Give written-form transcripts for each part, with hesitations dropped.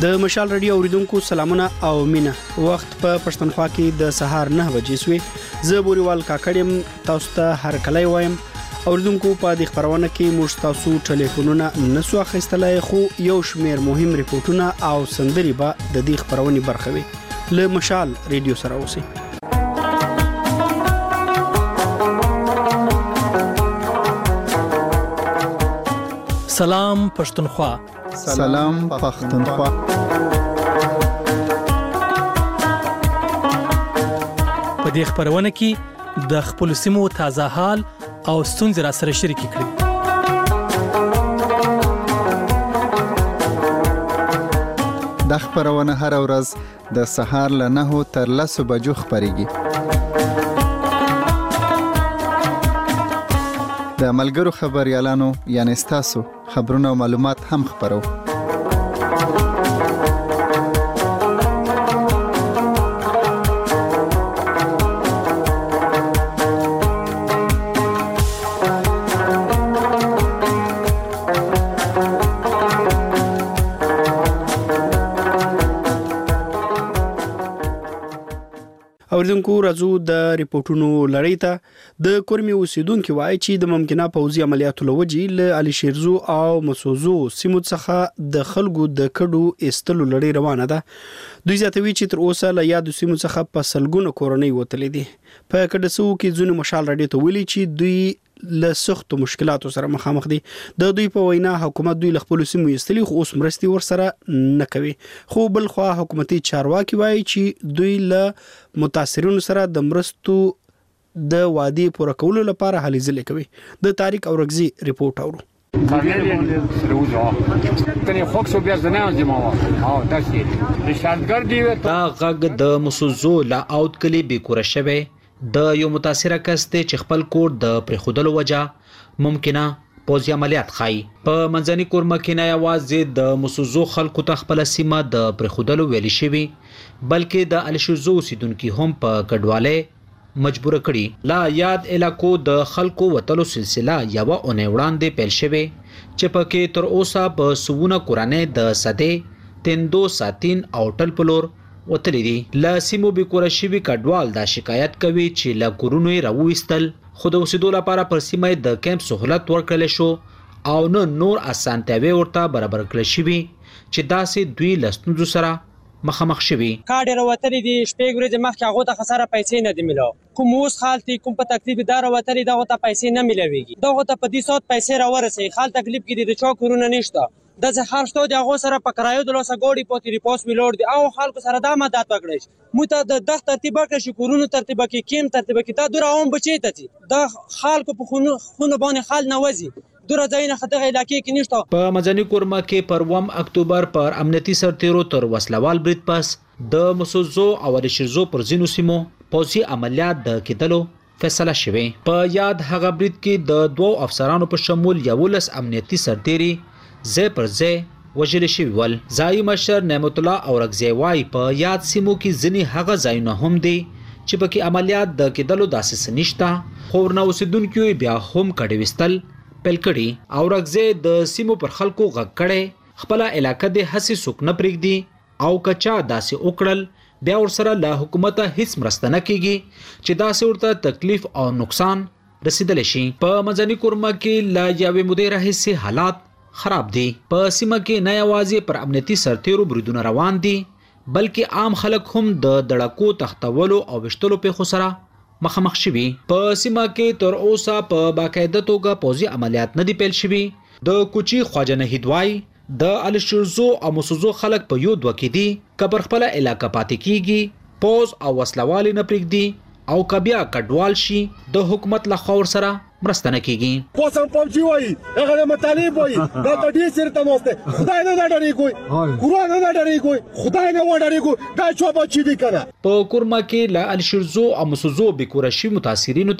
د مشال رادیو اوریدونکو سلامونه او مینه. وخت په پښتونخوا کې د سهار 9 بجې سوې. زه بوريوال کاکړم، تاسو ته هر کله وایم. اوریدونکو په دې خبرونه کې موږ تاسو ټلیفونونه نسو اخیستلای، خو یو شمیر مهم ریپورتونه او سندري به د دې خبرونې برخه وي. له مشال رادیو سره اوسئ. سلام پښتونخوا. سلام پښتونخوا. په دې خبرونه کې د خپل سیمو تازه حال او ستونزې را سره شریک کړئ. د خبرونه هر ورځ د سهار له 9 تر 10 بجو خبريږي. د ملګرو خبريالانو یعنی تاسو خبرونه او معلومات هم خبرو. اوریدونکو راځو د ریپورتونو لړۍ ته. د کورمي اوسیدونکو وایي چې د ممکنه پوځي عملیاتو لوجې له علي شیرزو او مسوزو سیمو څخه د خلکو د کډو استلو لړۍ روانه ده. دوی زیاتوي چې تر اوسه له یاد سیمو څخه په سلګونو کورنۍ وتلې دي. په کډسو کې ځینې مشال رادیو ته ویلي چې دوی له سخت مشکلاتو سره مخامخ دي. د دوی په وینا حکومت دوی له خپل سیمو ایستلي، خو اوس مرستي ورسره نه کوي. خو بل خو حکومتي چارواکي وایي چې دوی له متاثرینو سره د مرستو د وادي پوره کولو لپاره هلې ځلې کوي. د طارق اورغزي ریپورت اورو. دا غږ د مسوزو لا اوت کلی بیکوره شوی د یو متاثره کس ته چې خپل کور د پرخودلو وجه ممکنه پوځي عملیات خای. په منځني کورمه کې نه یوازې د مسوزو خلکو ته خپل سیمه د پرخودلو ویلي شوی، بلکې د الشرزو سیدونکو هم په کډواله مجبور کړي. لا یاد علاقو د خلکو وتلو سلسله یو اونۍ وړاندې پیل شوی چې پکې تر اوسه په سونه کورانه د سده تندو ساتین او ټل پلور وتلی دي. لا سیمو بیکوره شوی کډوال دا شکایت کوي چې لا کورونو راوېستل، خو د اوسېدو لپاره پر سیمه د کیمپ سہولت ورکړل شو او نور اسانتیاوي ورته برابر کړل شوی چې داسې دوی لستونزو سره مخامخ شوی. کاډر وتلی دي شپږ ورځې مخکې هغه ته خساره پیسې نه دی ملو. کوم اوس خالتي کوم په تکلیف دار وتلی دغه ته پیسې نه ملويږي. دغه ته په دې صوت پیسې را ورسي. خال تکلیف کې د چا کورونه نشته. د زهر شته د هغه سره په کرایو د لوسه ګوډي پوتې ریپوس ویلور دي او خلکو سره د مدد وکړي. مته د دغه ترتیب کې شکرونو ترتیب کې کیم ترتیب کې تا دور اوم بچی ته د خلکو په خونه باندې خال نوځي. دور ځایونه خدغه علاقې کې نشته. په مدني کورمه کې پر 1 اکتوبر پر امنیتي سرتیرو تر وسلوال برید پس د مسوزو او الشرزو پر زینو سیمو پوځي عملیات د کېدلو فیصله شوه. په یاد هغه برید کې د 2 افسرانو په شمول 11 امنیتي سرتیري زه پر زه وجل شوی ول. ځای مشر نعمت الله اورغزی وای په یاد سیمو کې ځنی هغه ځایونه هم دي چې پکې عملیات د کېدلو داسې نشته، خو نو اوسیدونکو بیا هم کډې وستل پیل کړي. اورغزی د سیمو پر خلکو غږ کړي خپل علاقې د حسي سوک نه پرېږدي او کچا داسې وکړل بیا ورسره له حکومت هیڅ مرسته نه کیږي چې داسې ورته تکلیف او نقصان رسیدل شي. په مدني کورمه کې لا یوې مودې راهیسې حالات خراب دي. په سیمه کې نه یوازې پر امنیتي سرتیرو بریدونه روان دي، بلکې عام خلک هم د دړکو تختولو او وشتلو په خو سره مخامخ شوي. په سیمه کې تر اوسه په باقاعده توګه پوځي عملیات نه دي پیل شوي. د کوچي خواجه نهیدوای د الشرزو او مسوزو خلک په یو دوه کې دي کبر خپل علاقې پاتې کیږي، پوز او وسلوالي نه پرېږدي او کبیا کډوال شي د حکومت له خور سره مرسته نه کیږي. پوسم پوجي وای هغه مطالب وای دا ډېر سره تمسته خدای نه ډاري کوي، قرآن نه ډاري کوي، خدای نه ډاري کوي. دا چوبه چي دي کنه. په کورما کې لا الشرزو او مسوزو بیکوره شي متاثرینو ته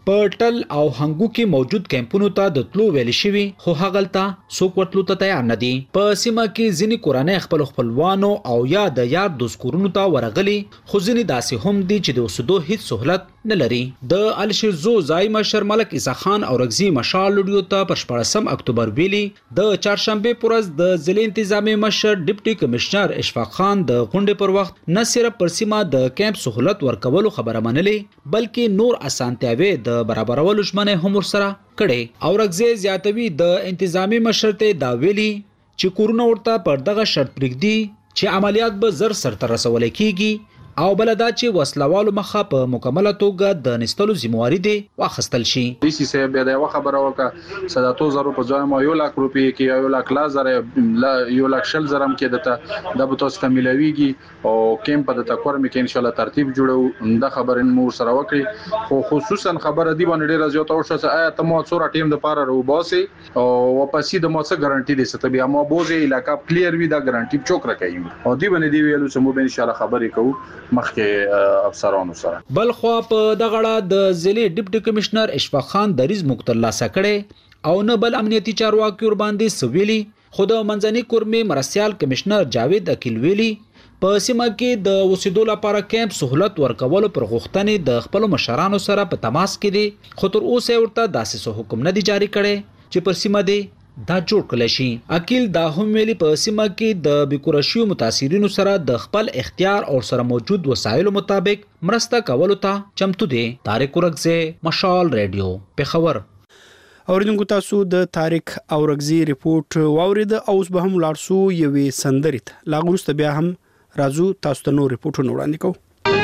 په ټل او هنګو کې موجود کیمپونو ته د تلو ویل شوی خو هغلته څوک ورتلو ته تیار نه دي. په سیمه کې ځینې کورنۍ خپل خپلوانو او یا د یار دوست کورونو ته ورغلي خو ځینې داسې هم دي چې د اوسېدو هیڅ سهولت نه لري. د الشرزو ځای مشر ملک عیسی خان اورګزي مشال لوډیو ته پر 14 اکتوبر ویلي د چهارشنبه پر ورځ د ضلع انتظامی مشر ډیپټي کمشنر اشفاق خان د غونډې پر وخت نه صرف پر سیمه د کیمپ سهولت ورکولو خبره منلې بلکې نور اسانتیاوي د برابرولو ژمنه هم ورسره کړي. اورګزي زیاتوي د انتظامی مشر ته دا ویلي چې کورونه ورته پر دغه شرط پرېږدي چې عملیات به زر سرته رسول کیږي او بلدا چې وسلوالو مخه په مکمله توګه د نستلو ذمہواری دی واخستل شي. ډي سي صاحب د یو خبره وکړه صداتو زرو په ځای ما 1 لک روپۍ کې 1 لک لازر 1 لک شل زرم کې دته د بوتوس کمیلويږي او کیمپ د تکور مې کې ان شاء الله ترتیب جوړو د خبرن مور سره وکړي خو خصوصا خبره دی باندې ډیره زیاته او شته آیا ته مو څوره ټیم د پاره روباسي او واپسې د مو څه ګارانټي دي ست بیا مو بوزي علاقہ کلیر وي دا ګارانټي چوک راکایي او دی باندې دی ویلو چې مو به ان شاء الله خبرې کوو مخکې افسرانو سره. بل خو په دغړه د ضلع ډیپټي کمشنر اشفاق خان دریز مقتلا سکړې او نه بل امنیتي چارواکي ور باندې سویلي خود منځني کورمي مرسیال کمشنر جاوید اکیل ویلي په سیمه کې د اوسېدو لپاره کیمپ سہولت ورکولو پر غوښتنې د خپل مشرانو سره په تماس کې دي خو تر اوسه ورته داسې حکم نه دی جاری کړي چې پر سیمه دی دا جوړ کړل شي. اکیل دا هم ویلي په سیمه کې د بیکورشیو متاثرینو سره د خپل اختیار او سره موجود وسایلو مطابق مرسته کولو ته چمتو دي. طارق اورګزي مشال ریډیو پیښور. اوریدونکو تاسو د طارق اورګزي ریپورت واورید او اوس به هم لارسو یوې سندریت لاغورست بیا هم راځو تاسو ته نور ریپورتونه وړاندې کوو.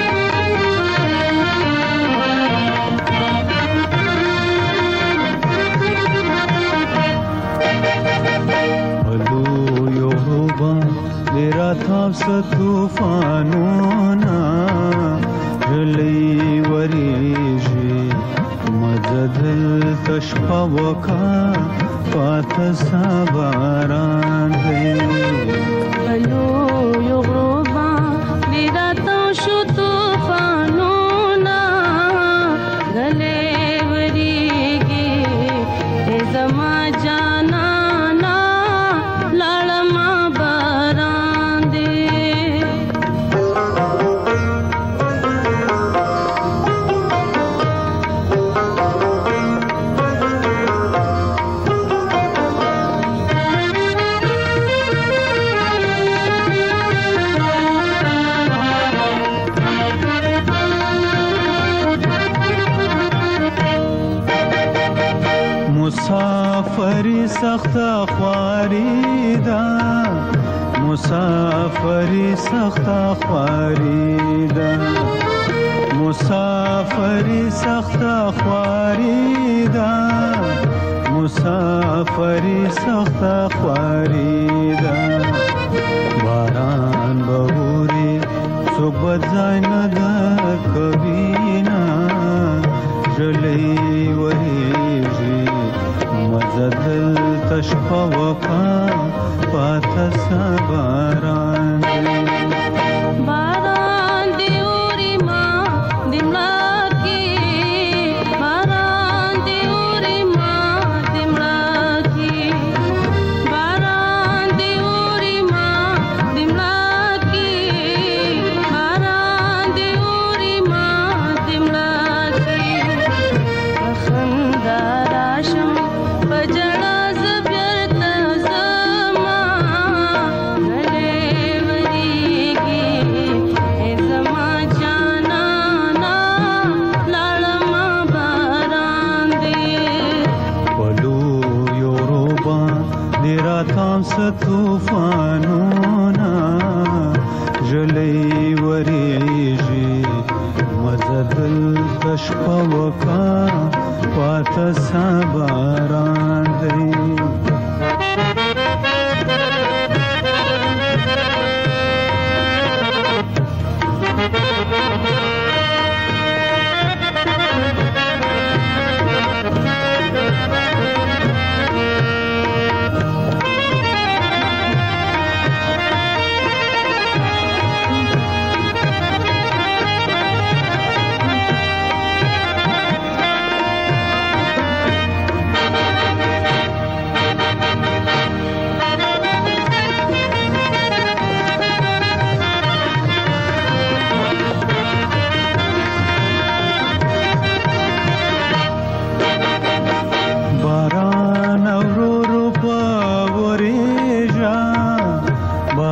मेरा था तूफानोना जली वरीजी मजदल तशफा वका पात साबारान हेलो योगरोबा मेरा था तूफानोना गले वरीगी ए जमा जाना मुसाफरी सख्त ख्वारीदा मुसाफरी सख्त ख्वारीदा मुसाफरी सख्त ख्वारीदा मुसाफरी सख्त ख्वारीदा बारान बहुरी सुबह जाना दा कबीना जली वही मजदल तशफा वफा पात साबारान बारान देउरी माँ दिमला की बारान देउरी माँ दिमला की बारान देउरी माँ दिमला की बारान देउरी माँ दिमला की खंदाराशम बजड़ा ज़ब्यर्त ज़मा गले वरीगी ए ज़मा जाना ना लालमा बारान दे पलू योरोबा देरा थाम स तूफानोना जले वरीजी मजदल तशफा वका पात साबारान दे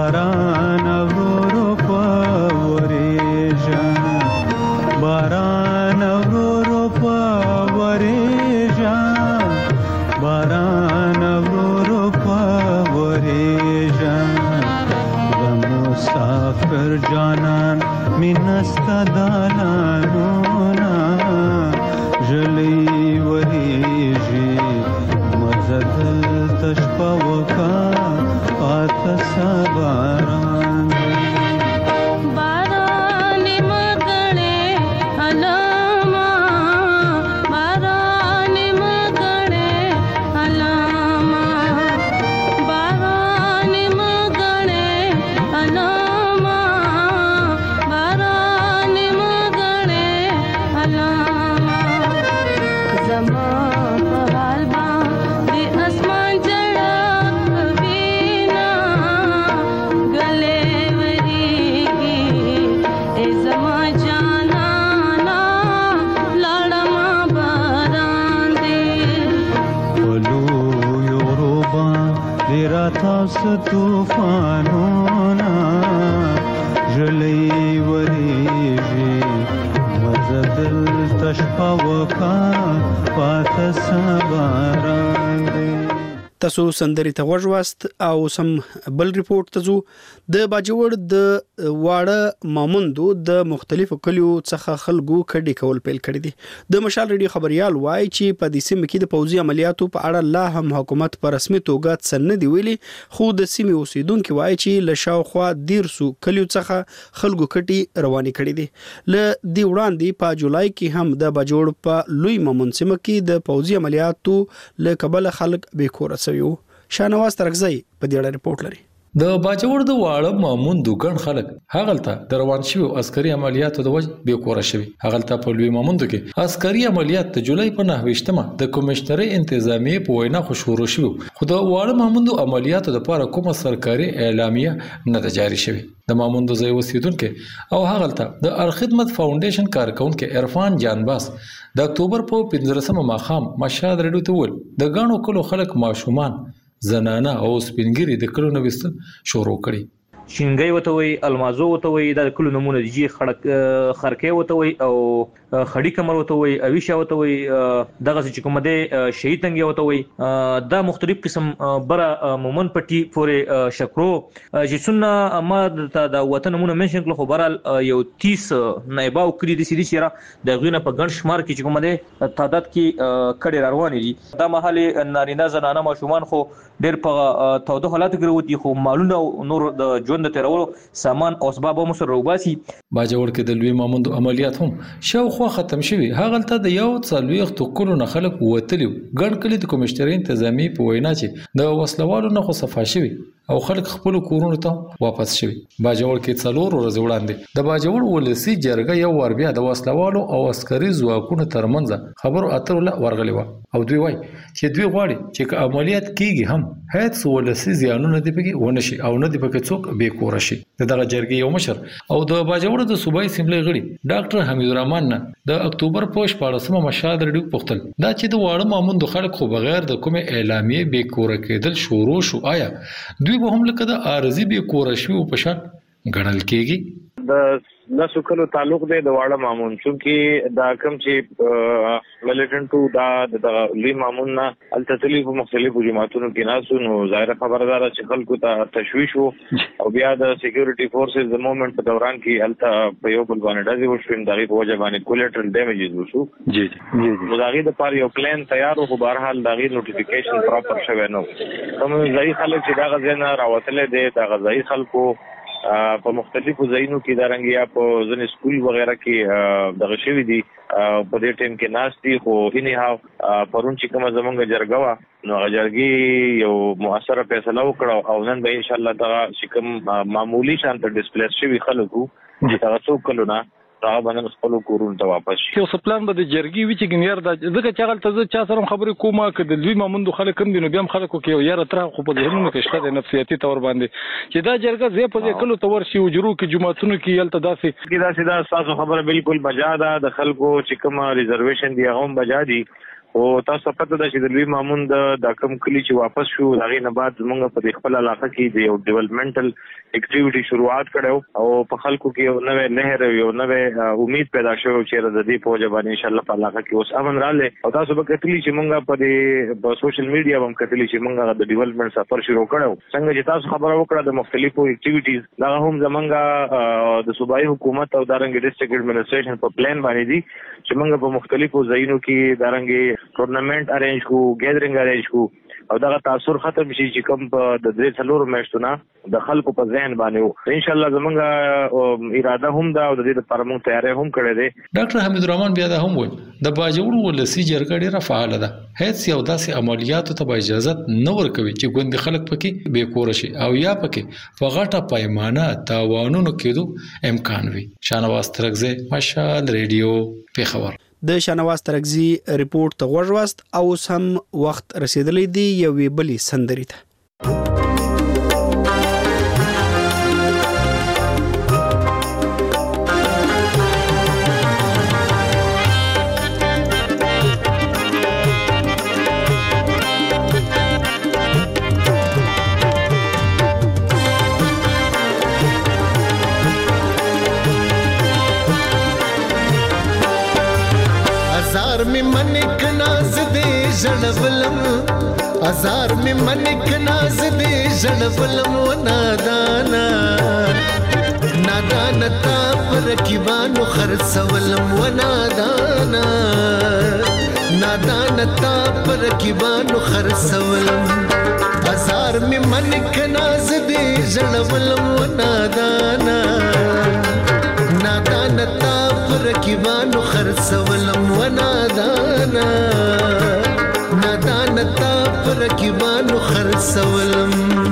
باران ورورو پوریجا باران ورورو پوریجا باران ورورو پوریجا مسافر جانان منستا دالانونا جلی وریجی مزدل تشپوکا پاتا سباران باران مگڑے علامہ باران مگڑے علامہ باران مگڑے علامہ باران مگڑے علامہ زمان پہال با دی اسمان جڑا بینا گلے وری کی اے زمان جانا نا لڑما باران دے پلو یوروبا دیرا تاس توفانونا جلی وریجی مزدل تشپوکا پات سباران دی تاسو سندري ته غوږ واست او سم بل ریپورت ته ځو د باجوړ د واړه ماموندو د مختلفو کلیو څخه خلکو کډي کول پیل کړی دي د مشال ریډیو خبريال وایي چې په دې سیمه کې د پوځي عملیاتو په اړه لا هم حکومت په رسمي توګه څه نه دی ویلي خو د سیمې اوسیدونکو وایي چې له شاوخوا 150 کلیو څخه خلکو کټي رواني کړی دي له دې وړاندې په جولای کې هم د باجوړ په لوی مامون سیمه کې د پوځي عملیاتو له کبل خلک بیکور شانواز ترغزی په دې اړه ریپورت لري د باجوړ د واړه مامون دوکان خلک هغلته د روان شوی عسکري عملیاتو د وجه بیکوره شوی هغلته په لوی ماموندو کې عسکري عملیات د جولای په 9مه د کمشنري انتظامی په وینا خو شروع شو خو د واړه ماموندو عملیاتو لپاره کومه سرکاري اعلامیه نه جاری شوی د ماموندو ځای اوسیدونکو او هغلته د الخدمت فاونډیشن کارکونکو عرفان جانباس د اکتوبر په 15مه ماخام مشهد رډو ته ول د غاڼو کلو خلک ماشومان زنانه او سپینګری د کلو نوستل شروع کړي شینګي وته وي المازو وته وي د کلو نمونه دي خرکې وته وي او خړی کمر وته وي اویشه وته وي دغه چې کوم ده شهیدنګ وته وي دا مختلف قسم بره مومن پټي پورې شکرو چې سنه ما د وطن نمونه منشن کله خبرال یو 30 نایباو کړی دي سړي شره د غوینه په ګڼ شمار کې چې کوم ده تعداد کې کډې روان دي دا محل نارینه زنانه ماشومان خو ډېر په توده حالت کې وروتي خو مالونه نور د ژوند تیرولو سامان او اسباب هم سره وباسي باجوړ کې د لوی ماموندو عملیات هم شاوخوا ختم شوي هغلته د یو څلويخ کلو نه خلک وتلی ګڼ کلی د کمشنري انتظامی په وینا چې د وسلوالو نه خو صفا شوي او خلک خپل کورونو ته واپس شوي باجوړ کې څلور ورځې وړاندې د باجوړ ولسی جرګه یو ور بیا د وسلوالو او عسکري ځواکونو ترمنځ خبرو اترو لا ورغلی و او دوی وای چې دوی غواړي چې عملیات کیږي هم هیڅ ولسی زیانونه دی پکې ونشي او نه دی پکې څوک به کور شي دغه جرګې یو مشر او د باجوړ د صوبایي اسمبلی غړي ډاکټر حمید الرحمن نه د اکتوبر په 14مه مشهد رډیو پختل دا چې د واړه ماموند خلک خو بغیر د کومه اعلامیه به کور کېدل شروع شو آیا دوی به هم لکه د ارزي به کور شوی په شان غړل کېږي د نسو کلو تعلق دی د واړه مامون چې دا کم چې ملیټنټو دا د لوی مامون نه التتلی په مختلفو جماعتونو کې ناسو نو ظاهر خبردار چې خلکو ته تشویش وو او بیا د سکیورټي فورسز د موومېنټ په دوران کې الته په یو بل باندې داسې وشو دغه په وجه باندې کولیټرل ډیمیجز وشو جی دغه د پاره یو پلان تیار خو بهرحال دغه نوټیفیکیشن پراپر شوی نو کوم ځای خلک چې دا غزنه راوتلې دي دا غزای خلکو په مختلفو ځایونو کې د رنګیا په ځنې سکول وغیرہ کې دغه شوی دي په دې ټیم کې ناشتي خو هینه ها پرون چې کوم زمونږ جرګه وا نو جرګي یو موثره فیصله وکړه او نن به ان شاء الله دا چې کوم معمولی شانت ډیسپلیس شوی خلکو چې تاسو کولونه دا باندې خپل کورونو ته واپس شي یو سپلان به د جرګي وی چې ګنیر د ځکه چې هغه ته چا سره خبرې کومه چې د لوی ماموند خلک هم دي نو بیا هم خلکو کې یو یاره تر خو په ذهنونو کې شته د نفسیاتي تور باندې چې دا جرګه زه په کلو تور شي وجرو کې جماعتونو کې یلته داسې دا سیده تاسو خبره بالکل بجا ده د خلکو چې کوم ریزرویشن دی هغه بجا دي او تاسو پته ده چې د لوی مامون د کم کلی چې واپس شو هغه نه بعد موږ په خپل علاقه کې د یو ډیولپمنټل اکټیویټي شروعات کړو او په خلکو کې یو نوې لهر یو نوې امید پیدا شو چې د دې په وجه باندې ان شاء الله په علاقه کې اوس امن رااله او تاسو به کتلی چې موږ په سوشل میډیا باندې کتلی چې موږ د ډیولپمنٹ سفر شروع کړو څنګه چې تاسو خبره وکړه د مختلفو اکټیویټیز دا هم زمونږ د صوبایي حکومت او دارنګ ډیسټریکټ ایڈمنسټریشن په پلان باندې دي چې موږ په مختلفو ځایونو کې دارنګ ټورنمنٹ ارینج کو ګیدرینګ ارینج کو او دا تاثیر ختم شي چې کوم د 3 میاشتو نه د خلکو په ذهن باندې ان شاء الله زمونږ اراده هم دا او د دې لپاره موږ تیاری هم کړی دی. ډاکټر حمید الرحمن بیا دا هم وایي د باجوړ ولسی جرګه ډیره فعال ده، هیڅ یو داسې عملیاتو ته اجازه نه ورکوي چې ګوند خلک پکې بې کور شي او یا پکې په غټه پیمانه تاوانونو کېدو امکان وي. شانواز ترغزی، مشال ریډیو، پیښور. د شانواز ترغزی ریپورت ته غوږ واست او سم وخت رسیدلی دی یوې بلې سندرې ته. में मनक नाज दे जड़वलम हजार में मनक नाज दे जड़वलम व नादाना नादानता पर किबानो खरसवलम व नादाना नादानता पर किबानो खरसवलम हजार में मनक नाज दे जड़वलम व नादाना नादानता रकीबानो खरसवलम व नादाना नादानता रकीबानो खरसवलम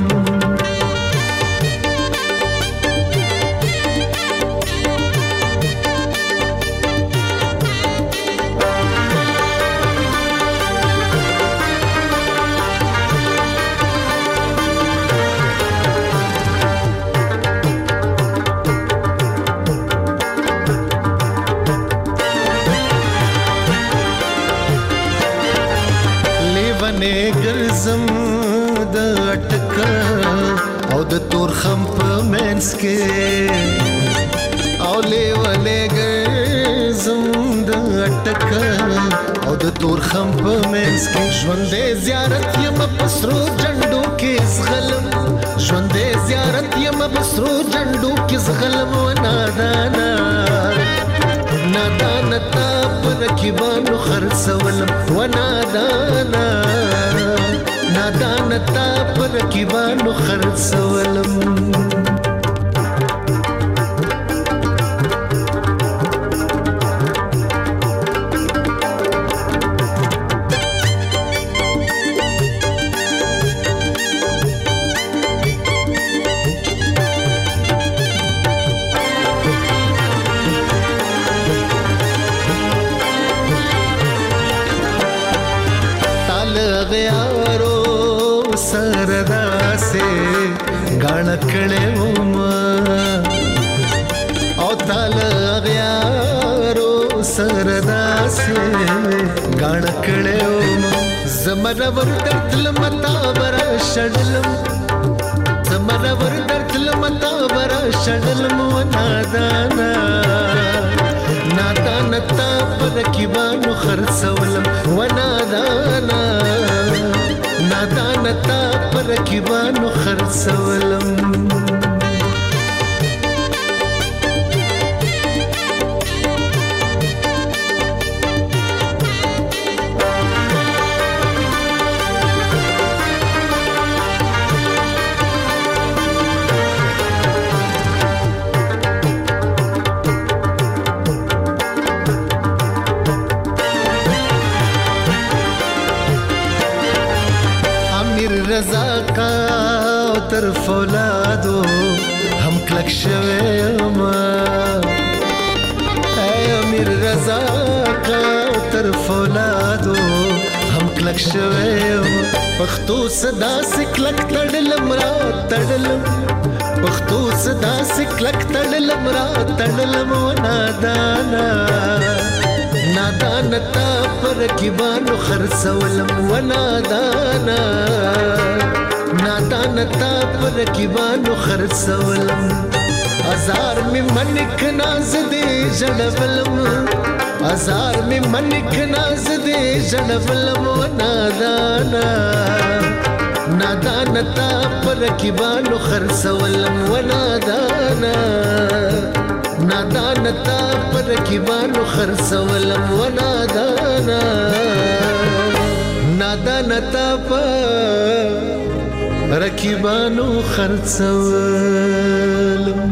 ګرځم د اٹکا او د تور خم په منس کې او لیوالې ګرځم د اٹکا او د تور خم په منس کې ژوندې زیارت یم پسرو جنډو کې زغلم ژوندې زیارت یم پسرو جنډو کې زغلم و نادانا نادانتا پر کیبانو خرڅولم و نادانا نادانتا پر کیبانو خرڅولم सरदा से गाना कड़े उमा और ताल गयारो सरदा से गाना कड़े उमा जमरवर दर्दल मता बरा शडलम जमरवर दर्दल मता बरा शडलम व नादाना नादानता पर किबानो खरसवलम व नादाना नादानता पर किबानो खरसवलम रजा का तरफ औलादो हम क्लक शवेमा ऐ अमीर रजा का तरफ औलादो हम क्लक शवेमा पख्तो सदा से क्लक तड़लम रा तड़लम पख्तो सदा से क्लक तड़लम रा तड़लम व नादाना نادانتا پر رقیبانو خرڅولم و نادانا نادانتا پر رقیبانو خرڅولم ازار می منک ناز دې جړولم ازار می منک ناز دې جړولم و نادانا نادانتا پر رقیبانو خرڅولم و نادانا نادانتا پر رقیبانو خرڅولم و نادانا نادانتا پر رقیبانو خرڅولم.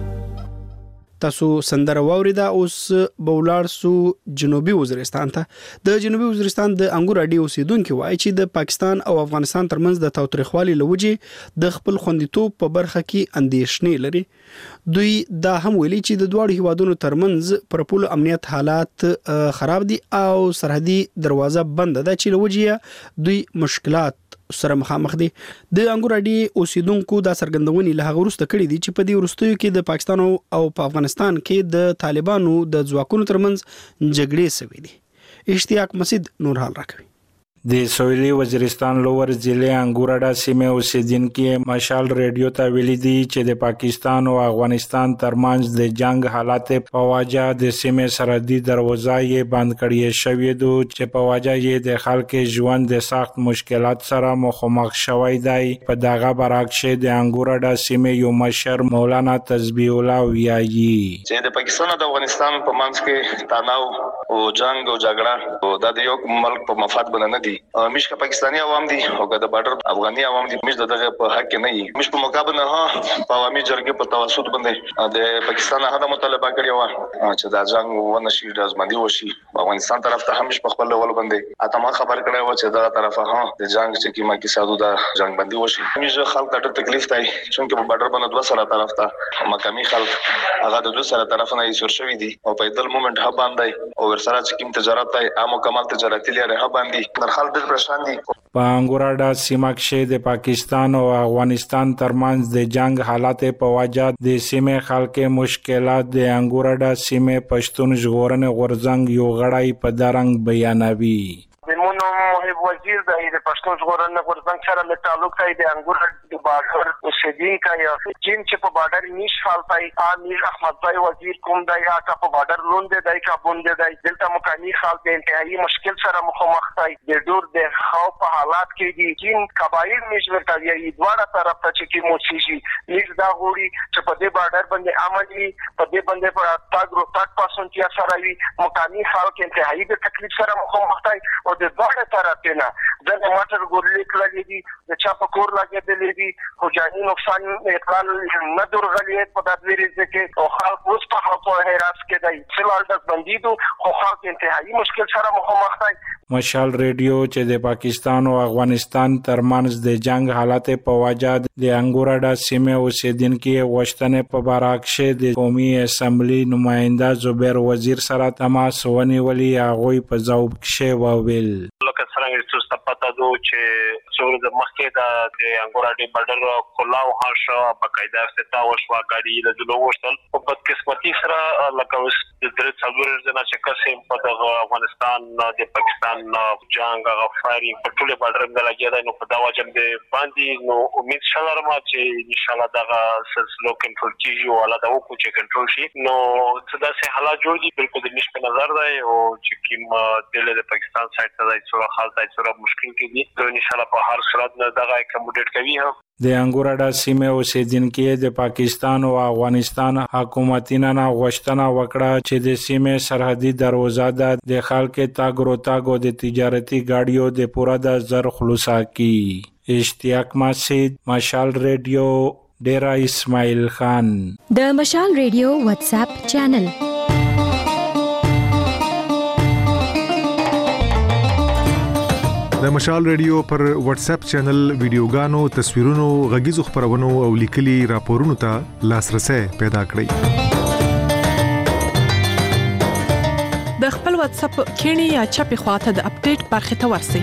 تاسو سندره واوریده. اوس به ولاړ سو جنوبي وزیرستان ته. د جنوبي وزیرستان د انګور اډې اوسیدونکو وایي چې د پاکستان او افغانستان ترمنځ د تاوتریخوالي لوجې د خپل خوندیتوب په برخه کې اندېښنې لري. دوی دا هم ویلي چې د دواړو هیوادونو ترمنځ پر پولو امنیت حالات خراب دي او سرحدي دروازه بند ده چې لوجې دوی مشکلات سره مخامخ دي. د انګور اډې اوسیدونکو دا څرګندونې له هغه وروسته کړې دي چې په دې وروستیو کې د پاکستان او په افغانستان کې د طالبانو د ځواکونو ترمنځ جګړې شوې دي. اشتیاق مسعود نور حال راکوي. د سویلي وزیرستان لوور ضلع انګورډا سیمه اوسیدونکو مشال ریډیو ته ویلي دي چې د پاکستان او افغانستان ترمنځ د جنگ حالات په وجه د سیمه سرحدي دروازه یې بند کړې شوې ده چې په وجه یې د خلکو ژوند د سخت مشکلات سره مخامخ شوی دی. په دغه برعکس د انګورډا سیمه یو مشر مولانا تسبیح الله ویایي چې د پاکستان او افغانستان په منځ کې تناو او جنگ او جګړه د یو ملک په مفاد باندې نه دي. مش که پاکستانی عوام دي او که د بارډر افغاني عوام دي مش دغه په حق کې نه وي. مش په مقابل نه په عوامي جرګې په توسط باندې د پاکستان هغه مطالبه کړې و چې دا جنگ ونشي د ازمندي وشي. افغانستان طرف ته هم په خپل ډول باندې اته خبر کړی و چې دا طرفه د جنگ چې کیما کې سادو دا جنگ باندې وشي. مش خلک ته تکلیف دی چې په بارډر باندې دوه سره طرف ته مقامي خلک هغه د دوه سره طرف نه ایسور شوی دي او په دل مومنت ها باندې او ورسره چې کوم تجارت دی عام کمال تجارتي لري ها باندې درخل د پرشان دي. په انګورډا سیمه کې د پاکستان او افغانستان ترمنځ د جنگ حالات په وجه د سیمه خلکو مشکلات د انګورډا سیمه پښتون ژغورنې غورځنګ یو غړی په درنګ بیانوي. مونږ محب وزیر د پښتون ژغورنې غورځنګ سره له تعلق دی د انګور د بارډر اوسېدونکو یا چین چې په بارډر نش حالتای امیر احمد بای وزیر کوم دی یا په بارډر لوند دی کا بوند دی دلته مکانی حالت د انتهایی مشکل سره مخامخ دی. د ډور د خوف په حالات کې دي چین قبایل نشور کوي دواړه طرف ته چې کی موسیږي لیک دا غوړي چې په دې بارډر باندې عملي په دې باندې په تاګ رو تاګ پاسونتیا سره وي مکانی حالت انتهایی د تکلیف سره مخامخ دی او د دواړه طرف نه د موټر ګورلې کړلې دي د چا په کور لګېدلې دي خو جاني نقصان اقرار نه درغلي په تدویري کې او خلک اوس په هغه هراس کې دی فلال د بندیدو خو خلک انتهایی مشکل سره مخامخ دي. مشال ریډیو چې د پاکستان او افغانستان ترمنځ د جنگ حالات په وجه د انګورډا سیمه اوسیدونکو غوښتنې په برعکس د قومي اسمبلی نماینده زبیر وزیر سره تماس ونیولې. هغه په ځواب کې وویل لکه څنګه چې تاسو پتا دو چې څومره د مخکې د انګورډا بارډر کولاو هاشه بقاعده ستاسو وشوا غاډي له دلو وشتل په بدقسمتي سره لکه اوس د درې څلور ځله چې کسیم په افغانستان د پاکستان جنگ غفاری په ټول بارډر باندې لګیدا نو په دا وجه د باندې نو امید شلرم چې ان شاء الله دا سلسله کنټرول کیږي او الله دا وکړي چې کنټرول شي نو څه داسې حالات جوړ دي بالکل د نش په نظر دی او چې کوم د پاکستان سایت ته د څو حالت څو مشکل کې دي نو ان شاء الله په هر صورت نه دا اکوموډیټ کوي. د انګورډا سیمه اوسیدونکو د پاکستان او افغانستان حکومتونو نه غوښتنه وکړه چې د سیمه سرحدي دروازه د خلکو تاګ رو تاګ او د تجارتي ګاډیو د پوره د زر خلاصا کی. اشتیاق مسعود مشال ریډیو ډیرا اسماعیل خان. د مشال ریډیو واتس اپ چینل د مشال ریډیو پر واتس اپ چینل ویډیوګانو تصویرونو غږیزو خبرونو او لیکلي راپورونو ته لاسرسي پیدا کړئ. د خپل واتس اپ کینی یا چپی خواته د اپډیټ برخه ته ورسئ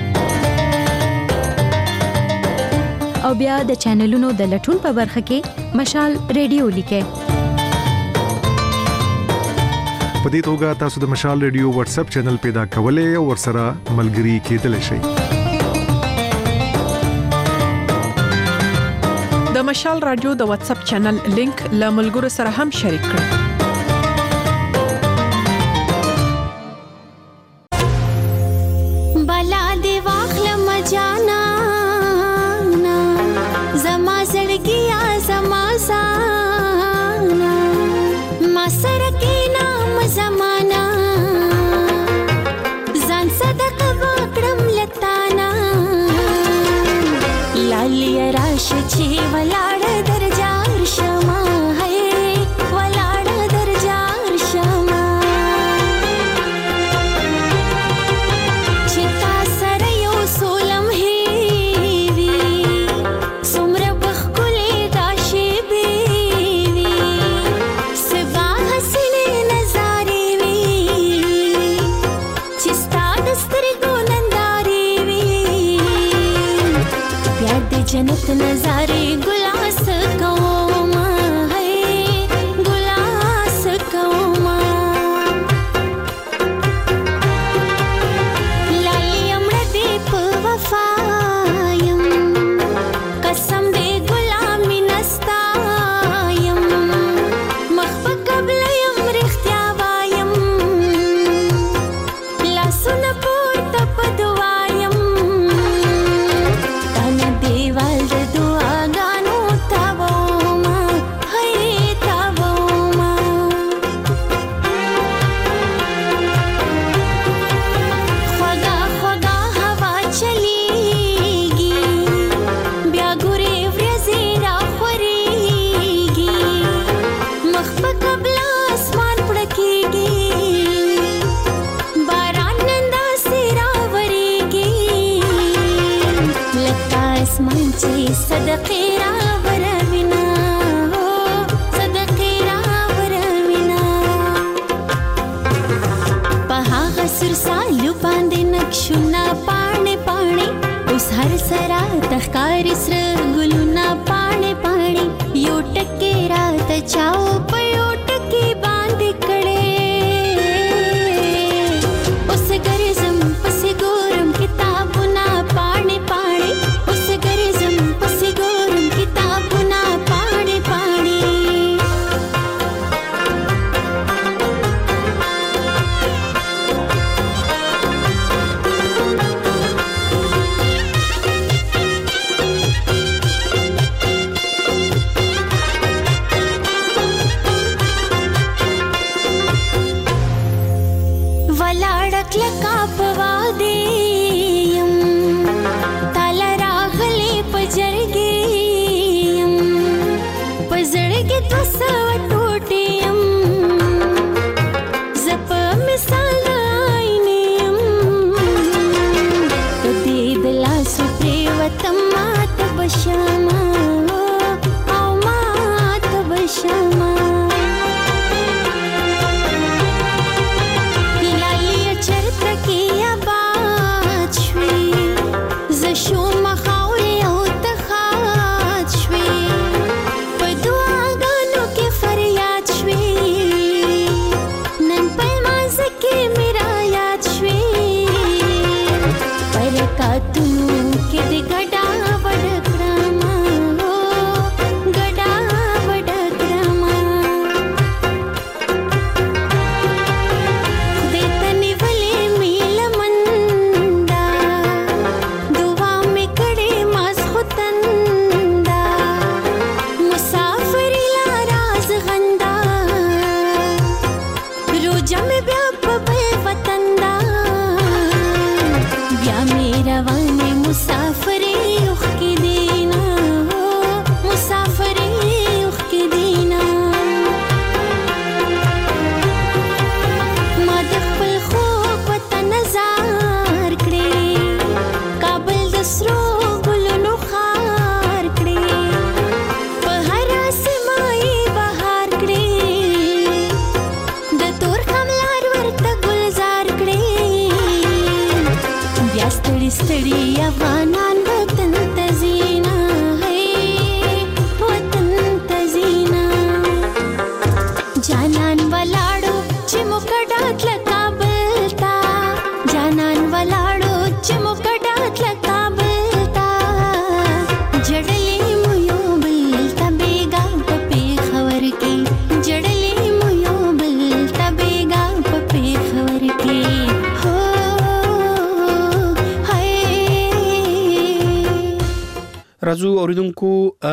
او بیا د چینلونو د لټون په برخه کې مشال ریډیو لیکئ. په دې توګه تاسو د مشال ریډیو واتس اپ چینل پیدا کولای او ورسره ملګري کېدلی شئ. د مشال رادیو د واتس اپ چینل لینک له ملګرو سره هم شریک کړئ. بلا دی واخل مجانا زما زړګیا زما زانا ما سره کې نام زمانہ ځان صدقه وکړم لتانا لالی راش چې ولاړ درجار شما ہے ولاړ درجار شما چې تا سره یو سولم هی وی سمره بخکلې داشي بي وی سبا حسنه نظارې وی چې ستا دستر ګوننداري وی پیار دې جنت نظارې ګلاس کوما ہے ګلاس کوما لالی امړه دې په وفایم قسم دې غلامي نستایم مخ قبل یم رښتیا وایم لاسونه پورته په دعایم تانه دیوال د دعاګانو تاوما ہے تاوما خوږه خوږه هوا چلیږي بیا ګورې ورځې راخورېږي مخ په قبل اسمان پړکېږي باران نن داسې راورېږي لکه اسمان چې صدقې راوروینا صدقې راوروینا په هغه سر سالو باندې نقشونه پاڼې پاڼې اوس هر سره تخکاري سره ګلونه پاڼې پاڼې یو ټکې راته چاو په یو ټکې باندې کړې اوس ګرځم پسې ګورم کتابونه پاڼې پاڼې اوس ګرځم پسې ګورم کتابونه پاڼې پاڼې ولاړ کلکا په وادي يم تاله راغلي په جرګې يم په زړګې تاسو ټوټې يم زپ مثال آینه يم کدی دلا سپری وتم مات بشما او مات بشما شوم خاورې او ته خات شوې په دعاګانو کې اوریدونکو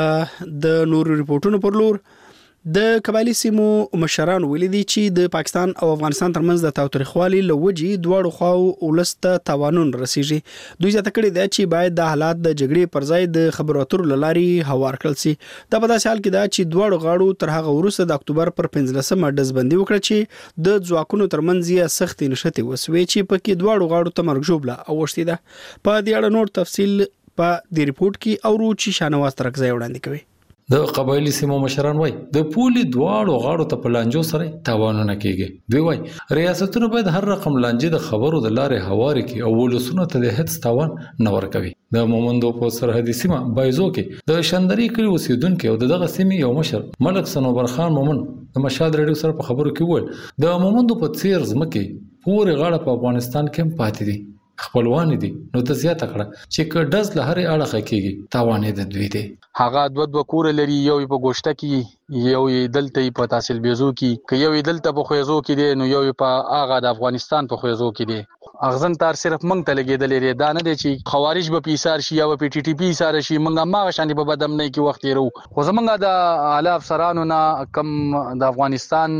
د نورو ریپورتونو پر لور د قبایلی سیمو مشران ویلي دي چې د پاکستان او افغانستان ترمنځ د تاوتریخوالي لوجي دواړو خواو ولسته تاوانون رسیږي. دوی ځکه کړي دي چې باید د حالات د جګړې پر ځای د خبرو اترو لاري هوار کړل شي. دا په داسې حال کې ده چې دواړو غاړو تر هغه وروسته د اکتوبر پر 15مه ډزبندي وکړه چې د ځواکونو ترمنځ یې سختې نښتې وسوې چې پکې دواړو غاړو ته مرګ ژوبله اوښتې ده. په دې اړه نور تفصیل په دې ریپورت کې اورو چې شانواز ترکزی وړاندې کوي. د قبایلی سیمو مشران وای د پولی دواړو غاړو ته پلانجو سره تاوانونه کیږي. دوی وای ریاستونو باید هر رقم لانجې د خبرو د لارې هواري کی او ولسونو ته د هیڅ تاوان نه ورکوي. د مومندو په سرحدي سیمه بایزو کې د شندري کلی اوسیدونکو او دغه سیمې یو مشر ملک سنوبر خان مومن د مشهد ریډیو سره په خبرو کې وویل د مومندو په څیر ځمکه پورې غاړه په افغانستان کې پاتې دي، خپلوان دي، نو د زیاته کړه چې کډز له هرې اړه کېږي تاوانې د دوی دي. هغه دوه کور لري، یو په ګوشته کې، یو دلته په تحصیل بیزو کې، که یو دلته په خویزو کې دی نو یو په هغه د افغانستان په خویزو کې دی. اغزن تار صرف مونږ ته لګېدلې دی، دا نه دی چې خوارج به پیسار شي یا په پی ټی پی سره شي، مونږ هغه شان په بدم نه کې وخت یې خو زمونږ د اعلی افسرانو نه کم د افغانستان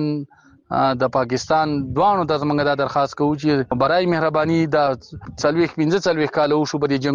د پاکستان دوانو ته زمونږ دا درخواست کوو چې برای مهرباني د 45 کال وشو په دې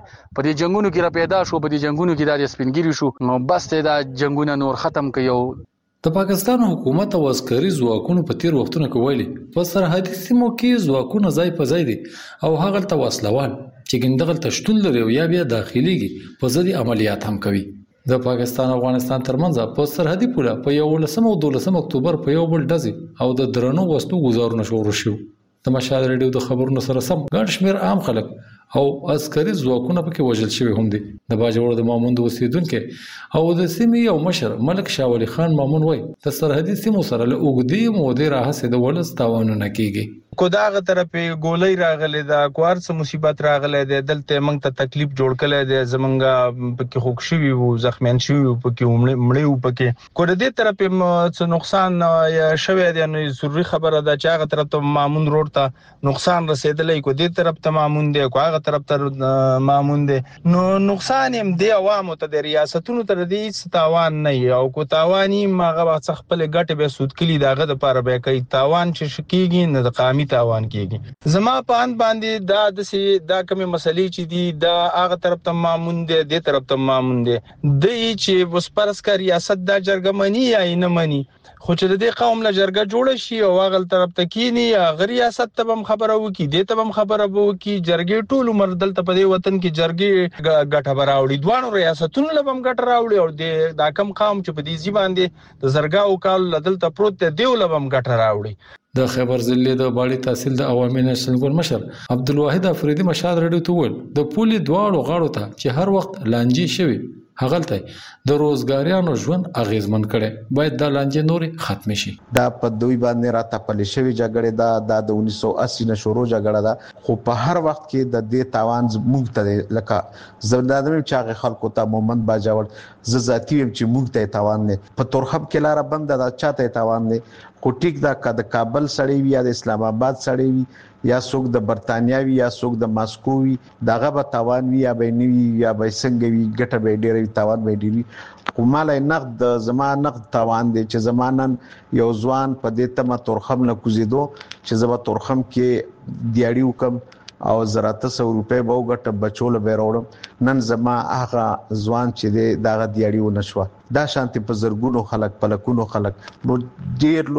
جنگونو کې را پیدا شو، په دې جنگونو کې د سپینګری شو، نو بس ته دا جنگونه نور ختم کړي. د پاکستان حکومت او عسکري ځواکونو په تیر وختونو کې ویلي په سرحدي سیمو کې ځواکونه ځای په ځای دي او هغه ته وسلوال چې ګندغل تشتول لري یا بیا داخليږي په ځدي عملیات هم کوي. د پاکستان او افغانستان ترمنځ په سرحدي پوله په 11 او 12 اکتوبر په یو بل ډزي او د درنو وسلو گزارونه شروع شو. د مشهد ریډیو د خبرونو سره سم ګڼ شمېر عام خلک او عسکري ځواکونه پکې وژل شوي هم دي. د باجوړ د مامون د اوسیدونکو او د سیمې یو مشر ملک شاه ولی خان مامون وای د سرحدي سیمو سره له اوږدې مودې راهیسې د ولس تاوانونه کیږي. کو داغه طرفه ګولۍ راغلې دا کوارڅ مصیبت راغلې ده، دلته موږ ته تکلیف جوړ کړي ده، زمونږه پکې خوښ شوی وو، زخمیان شوی وو، پکې مړی وو، پکې کو دې طرفه څه نقصان یا شوی دی. نو ضروري خبره ده چې هغه طرف ته مامون روډ ته نقصان رسیدلې، کو دې طرف ته مامون دی، کو هغه طرف ته مامون دی. نو نقصان هم دی عوامو ته د ریاستونو ته دې تاوان نه او کو تاوانی ماغه خپل ګټه به سود کلی داغه د پاره به کوي. تاوان چې شکیږي نه د قامي تاوان کیږي. زما په ان باندې دا کومه مسلې چې دي دا هغه طرف ته مامون دي، دې طرف ته مامون دي، د چې وسپارس کا ریاست دا جرګه منی یا نه منی، خو چې د دې قوم له جرګه جوړ شي او هغه طرف ته کینی هغه ریاست ته هم خبره وکي، دې ته هم خبره وکي، جرګې ټول عمر دلته په دې وطن کې جرګې ګټه براوړي، دوانو ریاستونو له هم ګټه راوړي او دا کم قوم چې په دې ځی باندې د زرګاو کال دلته پروت دی دیو له هم ګټه راوړي. د خیبر ضلع د باړی تحصیل د عوامي نېشنل ګوند مشر عبدالواحد افریدي مشهد ریډیو ته وویل د پولي دواړو غاړو ته چې هر وخت لانجې شوي هغلته د روزګاریانو ژوند اغیزمن کړي، باید دا لانجې نورې ختم شي. دا په دوی باندې راته پلي شوی جګړه ده، د 1980 نه شروع جګړه ده، خو په هر وخت کې د دې تاوان موږ ته لکه زردادم چې هغه خلکو ته مومند باجوړ ز ذاتی چې موږ ته تاوان نه په تورخم کې لار بند ده، چاته تاوان نه خو ټیک دا د کابل سړی وي یا د اسلام آباد سړی وي یا څوک د برتانیا وي یا څوک د ماسکو وي، دغه به تاوان وي یا به نوي یا به څنګه وي، ګټه به ډیره وي، تاوان به ډیر وي. خو مال نقد زما نقد تاوان دی چې زمانن یو ځوان په دې تمه تورخم نه کوزیدو چې زما تورخم کې دیاړي وکم او زراته 100 روپے به وګټه بچول به راوړم، نن زما هغه ځوان چې دغه دیاړي و نشو. دا شانتي په زرګونو خلک په لکونو خلک نو ډیر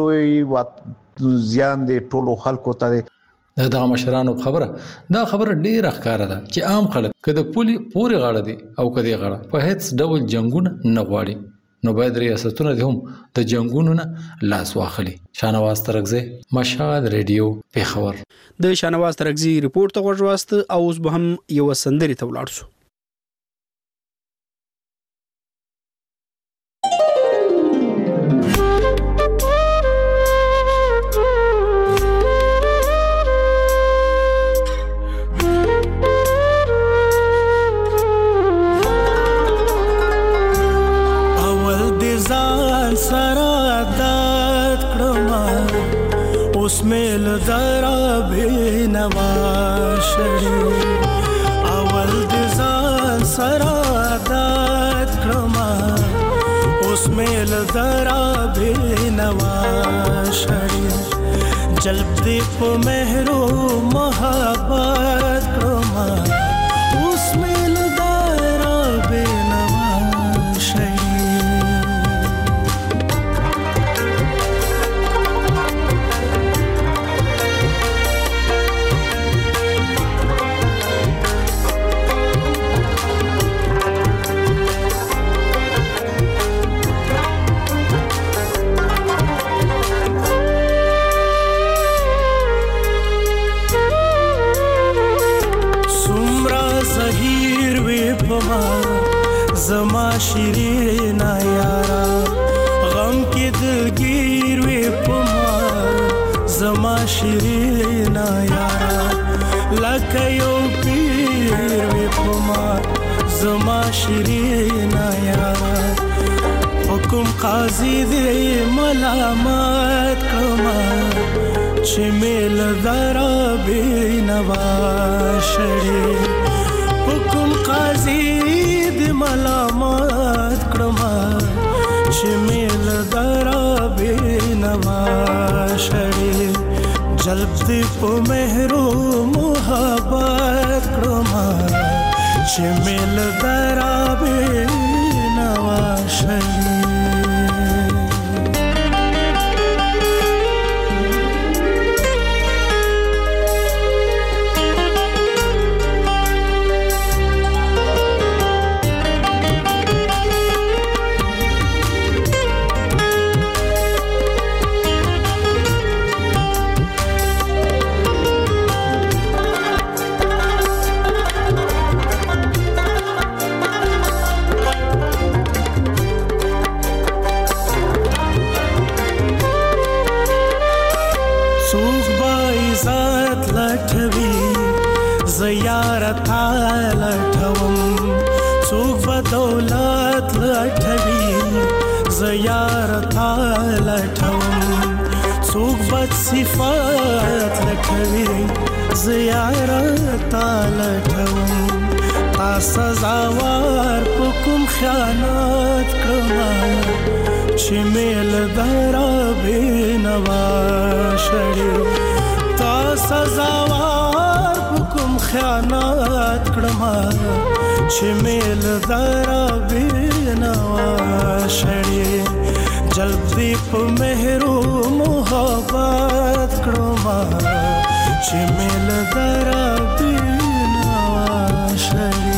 لوی زیان دی ټولو خلکو ته. دا مشرانو خبره ډیره ښکاره ده چې عام خلک کله پولی پورې غاړه دي او کدي غاړه په هیڅ ډول جنگونه نه غواړي، نو باید ریاستونه هم د جنگونو نه لاس واخلي. شانواز ترکزی، مشهد ریډیو، پیښور. د شانواز ترکزی ریپورت ته غوږ واسطه او اوس به هم یو سندري ته ولاړ شو. اسمیل ذرا بے نواشری اول دزان سرادات میل درا بینوا شړې جلب دې په مهرو محبت کړما اوس میل درا بینوا شړې زما شیرینا یارا غم کې دلګیر وې پما زما شیرینا یارا لکه یو پیر وې پما زما شیرینا یارا حکم قاضي دې ملامت کما چې میل درا بینوا شړې حکم قاضي ملامت کړما چې میل درا بینوا شړې جلب دې په مهرو محبت کړما چې میل درا بینوا شړې زیارتا لټوم څوک په دولت لټوي زیارتا لټوم څوک په صفات لټوي زیارتا لټوم تا سزاوار په کوم خیانت کړم چې میل درا بینوا شړې تا سزاوار کوم خیانت کړم چې میل درا بینوا شړې جلب دې په مهرو محبت کړم چې میل درا بینوا شړې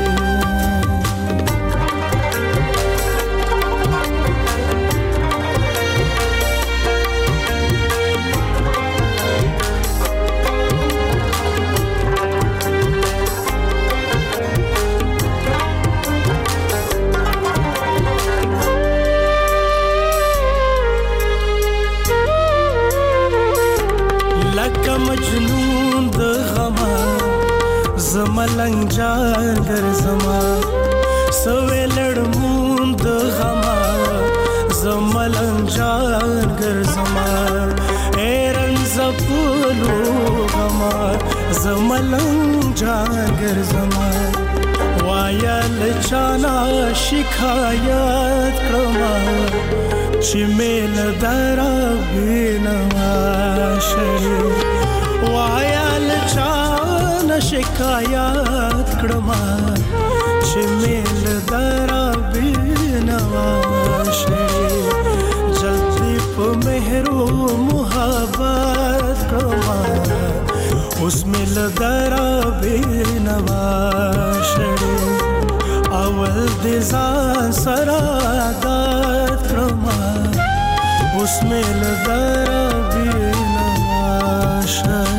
مجنون د غما زملنګ جان ګر زما سوې لړمون د غما زملنګ جان ګر زما ایرن زپلو غما زملنګ جان ګر زما وایا لچانا شکایت کړما چې میل درا بینوا شړې وایا لچانا شکایت کړما چې میل درا بینوا شړې جلدی په مهرو محبت کړما اوس میل درا بینوا شړې اول دې ځان سره عادت کړما اوس میل درا بینوا شړې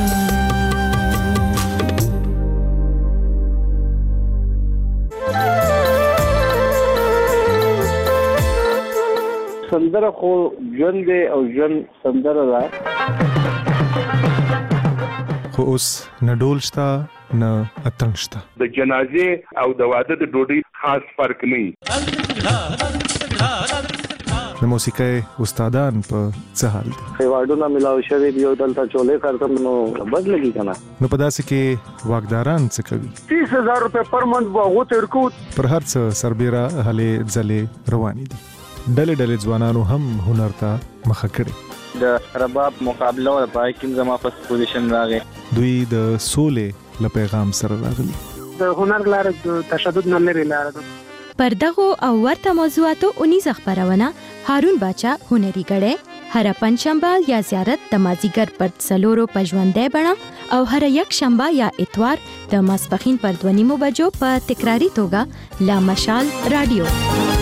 سندره خو ژوند دی او ژوند سندره ده خو اوس نه ډول شته نه اتڼ شته د جنازې او د واده د ډوډۍ خاص فرق نه د موسیقۍ استادان په څه حال دي خیواډونه ملاو شوی دی او دلته چولې کارته نو بد لګي کنه نو په داسې کې واګداران څه کوي 30000 روپے پر منث وغو ترکو پر هر څه سربېره هلې ځلې روانې دي ډلې ځوانانو هم هنر ته مخه کړې. د رباب مقابله او پای کې زما فرست پوزیشن راغی. دوی د سولې له پیغام سره راغلي. د هنر لاره د تشدد نه لري لاره ده. پر دغه او ورته موضوعاتو اونیز خبرونه هارون باچا هنري غړې هر پنځشنبه یا زیارت د مازیګر پر څلورو پژوندې بڼه او هر یک شنبه یا اتوار د ماسپخین پر 2:30 بجو په تکراری توګه لا مشال رادیو.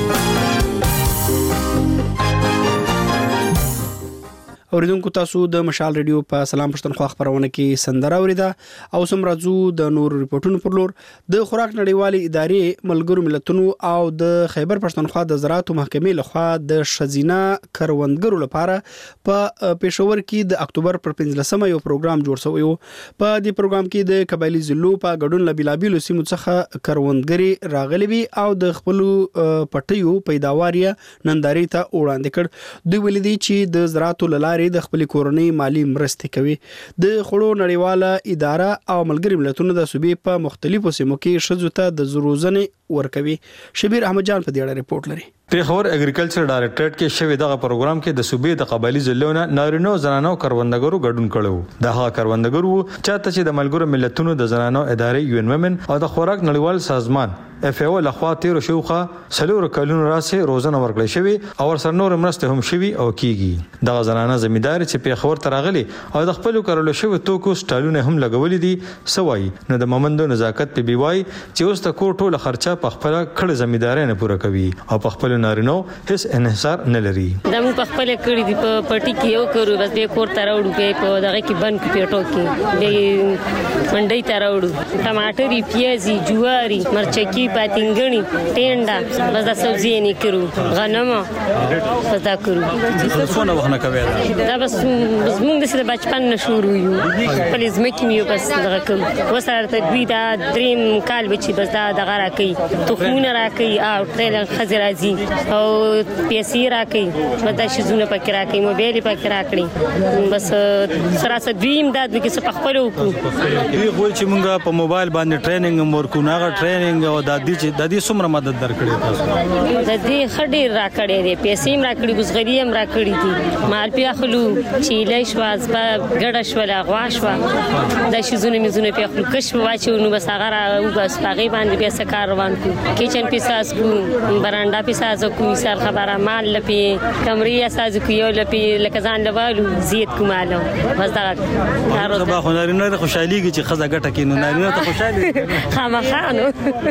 اوریدونکو تاسو د مشال ریډیو په سلام پښتونخوا خبرونه کې سندره اوریدا او سم راځو د نور ریپورتونو پر لور. د خوراک نړیوالې ادارې ملګرو ملتونو او د خیبر پښتونخوا د زراعت محکمې لخوا د شزینه کروندګرو لپاره په پېښور کې د اکتوبر پر 15 یو پروګرام جوړ شوی و. په دې پروګرام کې د قبایلی ضلعو په ګډون لبیلابیلو سیمو څخه کروندګري راغلي وي او د خپل پټیو پیداواري ننداري ته وړاندې کړ. دوی ولیدي چې د زراعت لاره د خپل کورنۍ مالی مرستې کوي. د خړو نړیواله اداره او ملګری ملتونو د صوبې په مختلفو سیمو کې شذو ته د روزنې ورکوي. شبیر احمد جان په دې اړه ریپورت لري. پیښور اګریکلچر ډایریکټریټ کې شوی دغه پروګرام کې د صوبې د قبایلی ضلعونو نارینو زنانو کروندګرو ګډون کړو. د هغه کروندګرو چاته چې د ملګرو ملتونو د زنانو ادارې یون ومن او د خوراک نړیوال سازمان FAO لخوا 13 شوخه سلور کلونو راسه روزنه ورکړل شوی او ورسره نور مرسته هم شوی او کیږي. دغه زنانه زمیندار چې پیښور ته راغلي او د خپل کارولو شوی توکو سټالونه هم لګولې دي سوای نو د مومندو نزاکت په بیوای چې اوس د کور ټوله خرچه په خپل کړه زمینداري نه پوره کوي او په خپل نارینو هیڅ انحصار نه لري. د موږ په خپل کړي دی په پټي کې یو کړو بس به کور ته راوړو په دغه کې بند کې پیټو کې د منډي ته راوړو ټماټري پیازي جواري مرچکی پاتینګنی ټینډا بس د سبزی نه کړو غنم بس دا کړو. څونه وخت نه کوي دا بس موږ د بچپن نه شروع یو په لزمکې میو بس دغه کوم وسره ته دوی دا دریم کال بچي بس دا دغه راکې تخمونه راکې او تل خزرازي او پیسې راکې بس دا شزونه پکې راکې موبایل پکې راکړي بس سره سدویم دا د کیسه پخپل وکړو. دوی وایي چې موږ په موبایل باندې ټریننګ ورکو نه ټریننګ او د دې څومره مدد درکړي تاسو؟ د دې خډیر راکړي دي پیسې راکړي ګزغری هم راکړي دي مال په خلو چې لیش واز په ګډه شو لا غواښ دا شزونه میزونه په خلو کښ واچو نو بس هغه او بس هغه باندې به سکار روان کو کچن پیساس کو برانډا پیساس کو سر خبره مال لپی کمرې اساس کو یو لپی لکزان لوالو زیات کومالو بس دا کارو ته خو نارینه خوشاليږي چې خزه ګټه کینو نارینه ته خوشاله خامخانو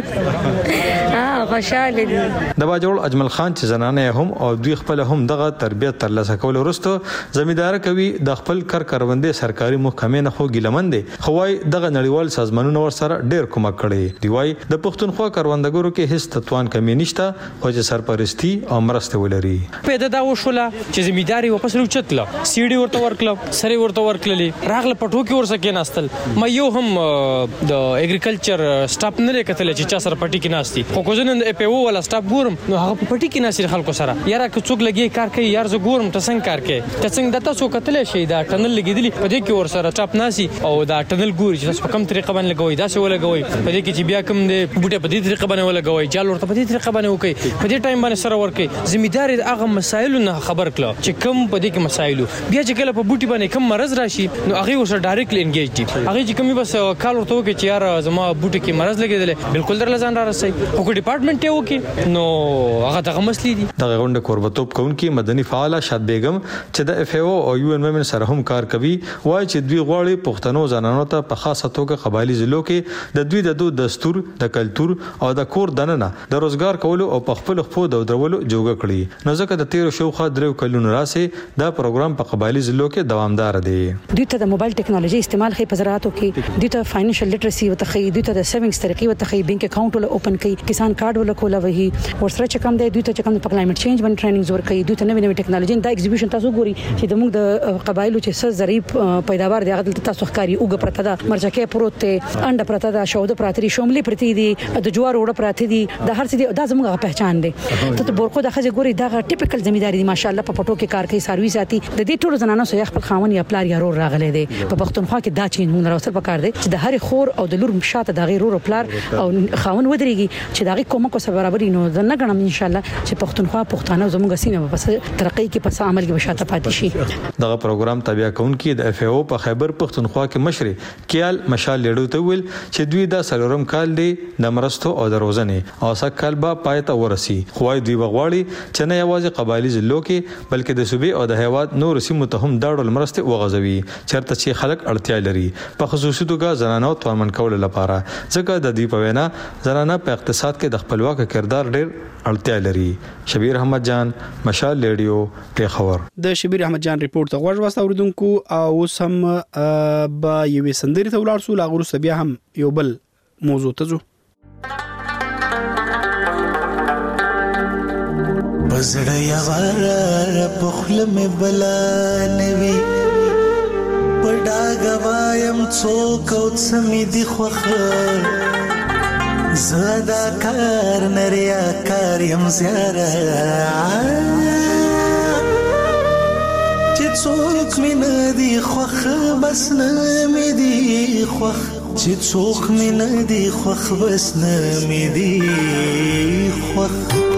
خوشاله دي. د باجوړ اجمل خان چې زنانه هم او دوی خپل هم دغه تربیت ترلاسه کول وروسته زمیندار کوي د خپل کروندې سرکاري محکمې نه خو ګیلمن دي خوای دغه نړیوال سازمانونو ور سره ډیر کومک کړي دی. وای د پښتونخوا کروندګرو کې هیڅ تطوان کمی نشته خو چې سرپرستی او مرسته ولري. پیدا دا وشوله چې زمینداری واپس لوچتله سیډي ورته ورکړه سری ورته ورکړلې راغله پټو کې ورسه کې ناستل ما یو هم د اګریکلچر سټاپ نه کتل چې چا سره پټي کې ناشتي خو کوزن FAO ولا سټاپ ګورم نو هغه په پټي کې ناشتي خلکو سره یاره که څوک لګي کار کوي یار ز ګورم ته څنګه کار کوي ته څنګه دته څوک کتلې شي دا ټنل لګیدلی په دې کې ور سره سټاپ ناشي او دا ټنل ګوري چې تاسو په کوم طریقه باندې لګوي دا څه ولګوي په دې کې چې بیا کوم دې بوټه په دې طریقه باندې ولګوي جال ورته په دې طریقه باندې وکي په دې ټایم باندې سره ورکي زمیندار هغه مسایل نه خبر کړه چې کوم په دې کې مسایل بیا چې کله په بوټي باندې کوم مرز راشي نو هغه ورسره ډایرکټلی انګیج دي هغه چې کومي بس کال ورته وکي چې یار زما بوټي کې مرز لګیدل بالکل در لزان را رسي خو ډپارټمنټ یې وکي نو هغه دغه مسلې دي. دغه غونډه قربتوب کوونکی مدني فعال شاد بیگم چې د FAO او UN Women سره هم کار کوي وایي چې دوی غواړي پښتنو زنانو ته په خاصه توګه قبایلی ضلعو کې د دوی د دستور د کلچر او د کور دننه د روزګار کولو او په خپل خپل د درولو جوګه کړي. نو ځکه د 13 شوخه درو کلونو راسه دا پروګرام په قبایلی ضلعو کې دوامدار دی. دوی ته د موبایل ټکنالوژي استعمال خې په زراعتو کې دوی ته فاینانشل لټرسي وتخې دوی ته د سیوینګز طریقې وتخې بانک اکاونټ ول اوپن کړي کسان کارت ول کوله وهي ورسره چې کوم دی دوی ته چې کوم په کلایمټ چینج باندې ټریننګز ورکړي دوی ته نوې نوې ټکنالوژي دا ایگزیبیشن تاسو ګوري چې د موږ د قبایلو چې څه زری پیداوار دی هغه تاسو ښکاری اوګه پرته ده مرچکه پروت ته انډه پرته ده شوده پراتري شوملي پرتی دي د جوار وړه پرتی دي د هر څه دا زموږه پہچان دی ته بورخو د خځه ګوري دا ټیپیکل زمینداری دي ماشاءالله په پټو کې کار کوي سروي ساتي د دې ټولو زنانو سره خپل خاون یا پلار یا رور راغلي دي په پښتونخوا کې دا چین مونږ راوستل پکار دي چې د هر خور او د لور مشاته د غیر رور او پلار او خاون ودرېږي چې دا غي کومه کو سره برابرۍ نو نه غنم ان شاء الله چې پښتونخوا پښتانه زموږ سیمه په ترقۍ کې په عمل کې بشاته پاتې شي. دغه پروګرام تابع کونکي د اف ای او په خیبر پښتونخوا کې مشر کیال مشال لیډو ته ویل چې دوی د سلورم کال دی د مرستو او د روزنې او سکل با پایته ورسي خوای دوی بغواړي چې نه یوازې قبایلی ضلعو کې بلکې د صوبې او د هیواد نور سیمو ته هم دا ډول مرستې وغځوي چېرته چې خلک اړتیا لري په خصوصي توګه زنانو تومن کول لپاره ځکه د دې په وینا زنانه په اقتصاد کې د خپلواک کردار ډېر اړتیا لري. شبیر احمد جان مشال لیډیو پیښور. د شبیر احمد جان ریپورت ته غوږ واسطه اوریدونکو او سم با یوې سندري ته ولاړ سو لاغورو بیا هم یو بل موضوع ته ځو. بزړه یوار په خپل مې بلا نوي پډا غوایم څوک او سمې دی خوخه زدا کار نریا کار یم زیاره چې څوک مې نه دی خوخه بس نه مې دی خوخ چې څوک مې نه دی خوخ بس نه مې دی خوخ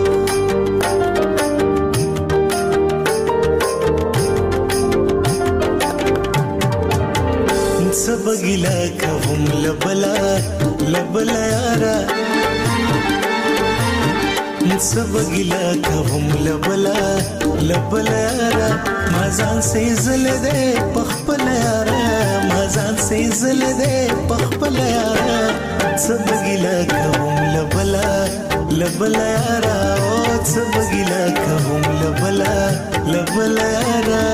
سبګلا کوم لبلا یارا سبګلا کوم لبلا یارا مازان سي زل دې پخپل یارا مازان سي زل دې پخپل یارا سبګلا کوم لبلا یارا او سبګلا کوم لبلا یارا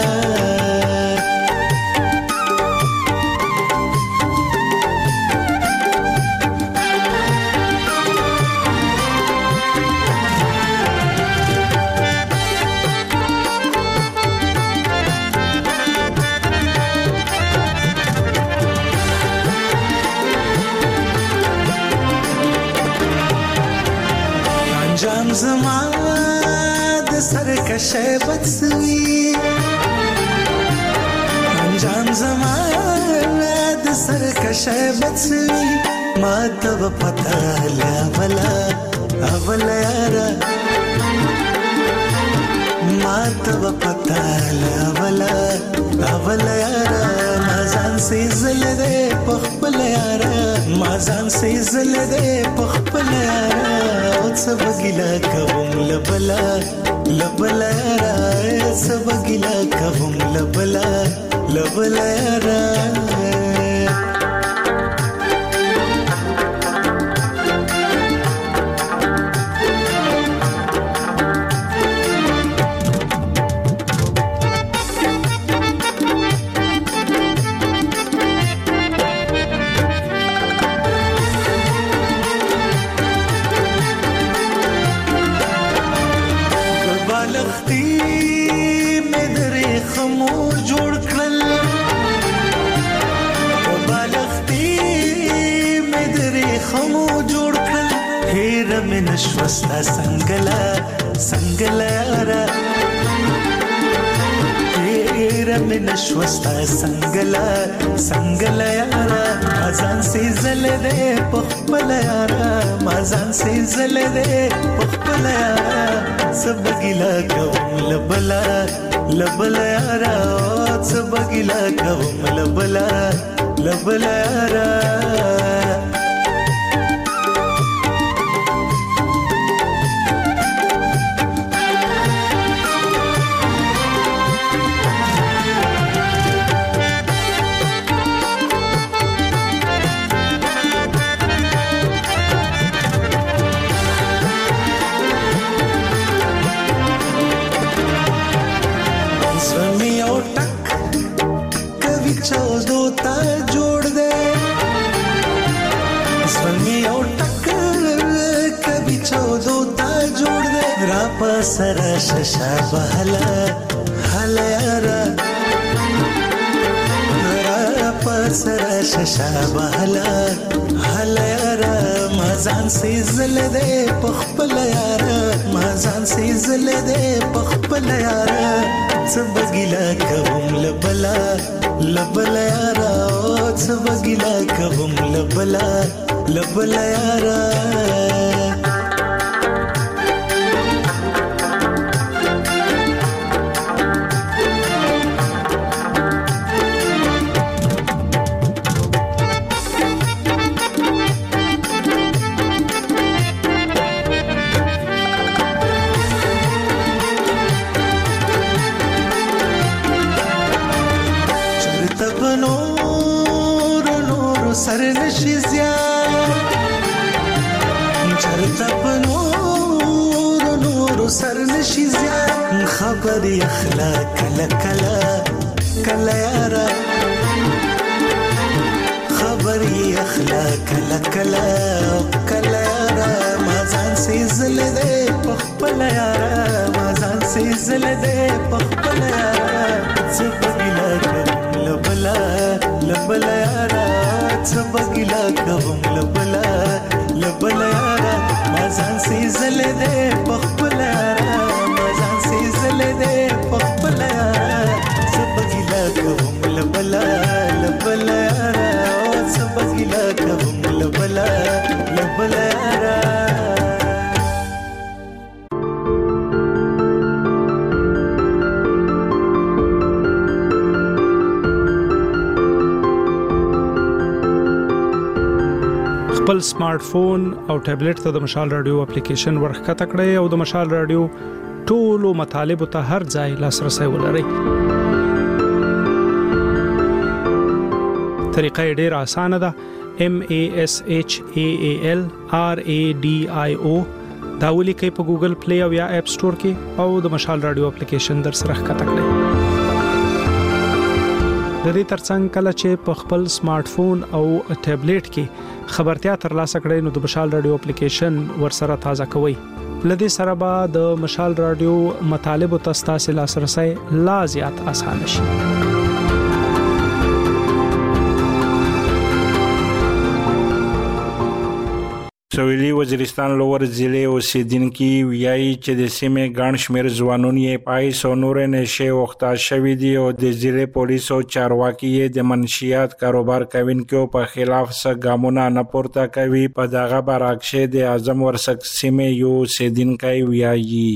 زما د سر کشه بڅوي انجام زما د سر کشه بڅوي ما ته پتا لا ولا یارا ما ته پتا لا ولا یارا مازان سي زل دې پخپل یارا مازان سي زل دې پخپل یارا سبګلا کوم لبلا یارا سبګلا کوم لبلا یارا نشوستا سنگلا یارا تیرا میں نشوستا سنگلا یارا مازان سے زل دے پخپل یارا مازان سے زل دے پخپل یارا سبگلا کوم لبلا یارا سبگلا کوم لبلا یارا سرا ششا بهلا یارا را پسرا ششا بهلا یارا ځان سي زل دې پخپل یار ما ځان سي زل دې پخپل یار سبګیلا کوم لبلا لبلا یار سبګیلا کوم لبلا لبلا یار سر نشي زیان چرته په نور سر نشي زیان خبري اخلاق کلا کلا کلا یارا خبري اخلاق کلا کلا کلا یارا ما ځان سي زل دې پخپل یارا ما ځان سي زل دې پخپل یارا سبګلا لبلا لبلا یارا سبګلا کوم لبلا لبلا یارا ما ځان سي زل دې پخپل یارا ما ځان سي زل دې پخپل یارا سبګلا کوم لبلا لبلا یارا سبګلا کوم لبلا لبلا یارا خپل سمارټ فون او ټابلیټ ته د مشال رادیو اپلیکیشن ورخکته کړئ او د مشال رادیو ټولو مطالب ته هر ځای لاسرسي ولرئ. طریقه ډېره اسانه ده. MASHAALRADIO دا ولیکئ په ګوګل پلی او یا اپ سٹور کې او د مشال رادیو اپلیکیشن در سره ښکته کړئ. د دې ترڅنګ کله چې په خپل سمارټ فون او ټابلیټ کې خبرتیا ترلاسه کړئ نو د مشال رادیو اپلیکیشن ورسره تازه کوئ. لدې سره به د مشال رادیو مطالب او تاسو لاسرسي لا زیات اسانه شي. سویلي وزیرستان لوور ضلع اوسیدونکي ویایي چې د سیمې ګڼ شمېر ځوانان یې پایس او نور نشې وخته شوي دي او د ضلع پولیسو چارواکي یې د منشیات کاروبار کوونکو په خلاف څه ګامونه نه پورته کوي. په دغه برعکس د اعظم ورسک سیمې یو اوسیدونکی ویایي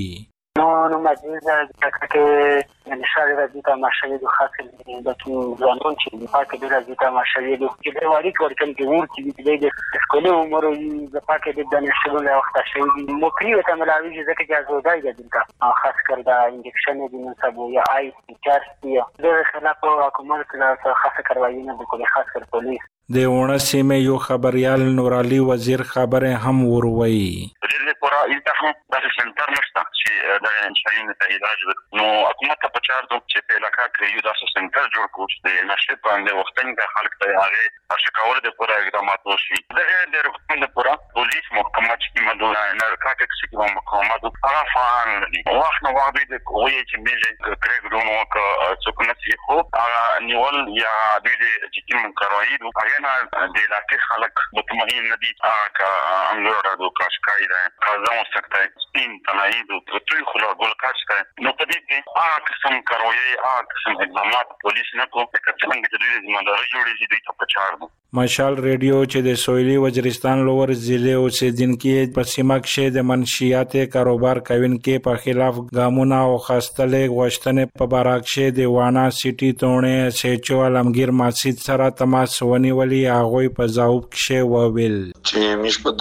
نو مجلس که نشاره راځي ته ماشوي د خاصه د ځوانان چې په پاکه د راځي ته ماشوي د وړي ورکم کې ورته د سکول عمر د پاکه د نشو له وخت شوی موکري ته ملاوي ځکه چې زودای د دلته خاص کر د انجکشن د منصبو یا آی چارسي د خلاف حکومت له خاصه کاروایی نه د کلی خاص کر پولیس د ونه سیمه یو خبريال نورالي وزیر خبره هم وروي دې پورا التهم د سنټر نشته چې د انشاءین ته علاج نو حکومت په چار دوه چې په علاقې کې یو د سنټر جوړ کړو د نشه باندې وختن د خلک ته هغه اشکاور د پورا اقدامات وشي دغه د حکومت پورا پولیس محکمه چې مدونه نارکاتکس کې مقامات هغه فعال دي واخ نو واخ دې کوی چې میږي کړګونو کا څوک نه سي خو هغه نیول یا دې چې کوم کاروایی نه د علاقې خلک مطمئن نه دي که انګور راځو کاشکای ده کازم سکته سپین تناید او ټول خلا ګل کاشته نو په دې کې قسم کاروي قسم اقدامات پولیس نه کوي چې څنګه د دې ځمنداري جوړې دي په چار دي. مشال ریډیو چې د سویلي وزیرستان لوور ضلع اوسیدونکي په سیمه کې د منشیات کاروبار کوونکو په خلاف ګامونه او خاصتلې غوښتنې په برعکس د وانا سيټي تونه سېچو عالمگیر مسجد سره تماس ونیولې هغه په ځواب کې وویل چې مش په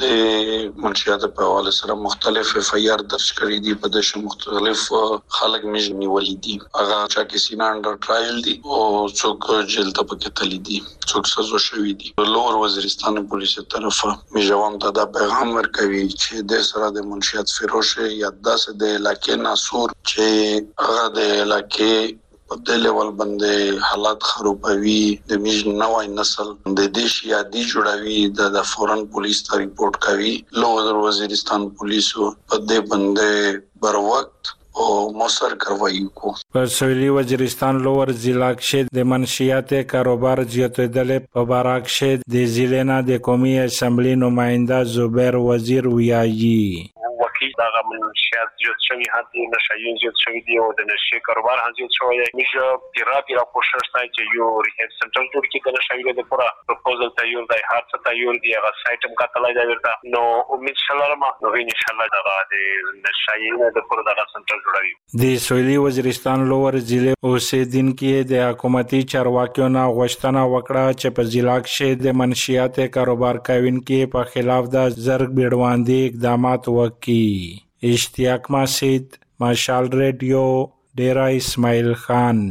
منشیات په حواله سره مختلف FIR درج کړی دي په دغه مختلف خلک مش نیولې دي هغه چې سینا انډر ټرایل دي او څوک جیل ته پکې تللی دي څوک سزا شوی دي. لوور وزیرستان پولیس طرفه میجوام ته دا پیغام ورکوي چې د سره د منشیات فروش یا داسې د علاقې ناسور چې هغه د علاقې په د لیول باندې حالات خرابوي د میج نوای نسل د دیش یادي جوړوي د فورن پولیس ته ریپورت کوي. لوور وزیرستان پولیسو په دې باندې بر وخت او موثر کاروائی کو. په سویلي وزیرستان لوور ضلع کې د منشیات کاروبار زیاتېدل په باره کې د ضلع نه د قومي اسمبلی نماینده زبیر وزیر ویایي. وکیل دغه منشیات زیات شوی هدي نشایي زیات شوی دی او د نشي کاروبار هم زیات شوی دی. میشه پیرا کوشش کوي چې یو ریهاب سنټر جوړ کړي د نشایي د پورا پروپوزل تیار دی هر څه تیار دی هغه سایت هم کاتلای دی ورته نو امید شلرم نو ان شاء الله دغه د نشایي د پورا دغه سنټر جوړوي. د سویلي وزیرستان لوور ضلع اوسیدونکو د حکومتي چارواکیو نه غوښتنه وکړه چې په ضلع کې د منشیات کاروبار کوونکو په خلاف د زرګ بیړواندي اقدامات وکړي. اشتیاق ماسید، مشال ریډیو، ډیرا اسماعیل خان.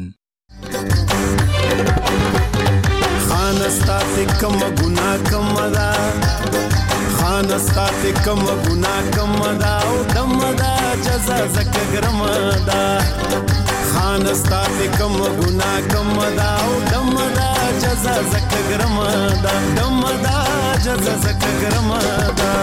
خانستات کم گناہ کم دا خانستات کم گناہ کم دا او دم دا جزا زک گرم دا خانستات کم گناہ کم دا او دم دا جزا زک گرم دا دم دا جزا زک گرم دا.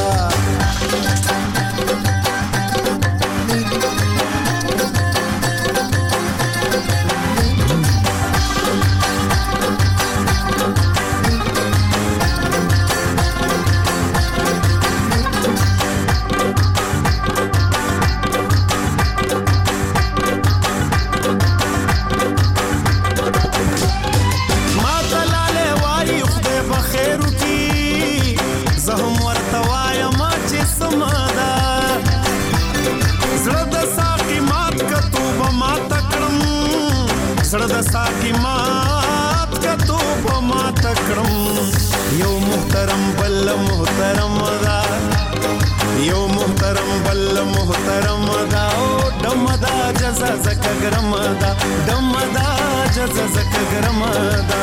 زړه د ساقي مات کتو په ما تکړم یو محترم بل محترم دا یو محترم بل محترم دا او دم دا جزا زک گرم دا دم دا جزا زک گرم دا.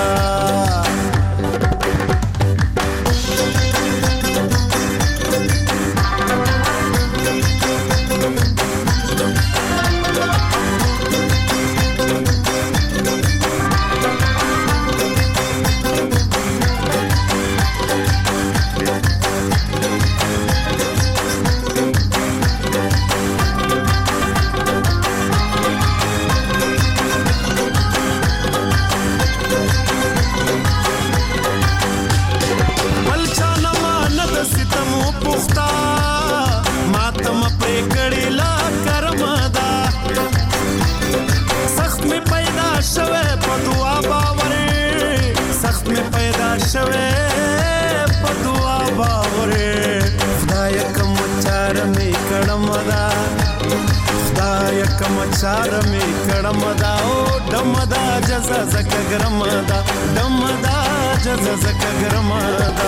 چار می کړم دا او دم دا جزا زک گرم دا دم دا جزا زک گرم دا.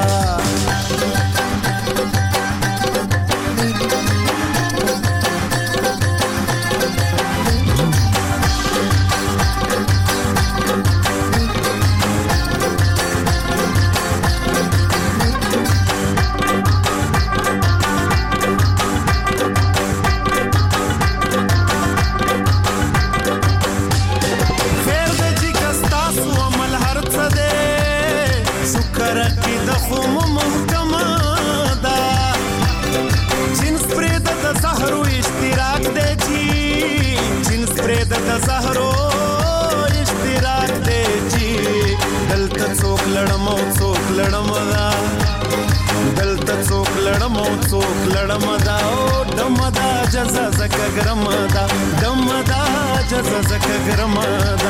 زهرو اشتراک دی جی دلته څوک لړم او څوک لړم دا دلته څوک لړم او څوک لړم دا او دم دا جزا زک گرم دا دم دا جزا زک گرم دا.